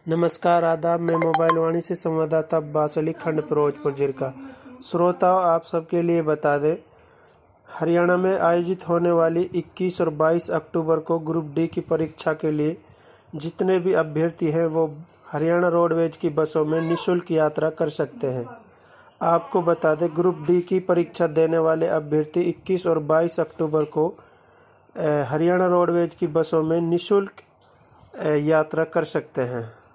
नमस्कार, आदाब। मैं मोबाइल वाणी से संवाददाता अब्बास अली, खंड फिरोजपुर जिरका। श्रोताओं, आप सबके लिए बता दें, हरियाणा में आयोजित होने वाली 21 और 22 अक्टूबर को ग्रुप डी की परीक्षा के लिए जितने भी अभ्यर्थी हैं वो हरियाणा रोडवेज की बसों में निःशुल्क यात्रा कर सकते हैं। आपको बता दें, ग्रुप डी की परीक्षा देने वाले अभ्यर्थी 21 और 22 अक्टूबर को हरियाणा रोडवेज की बसों में निःशुल्क यात्रा कर सकते हैं।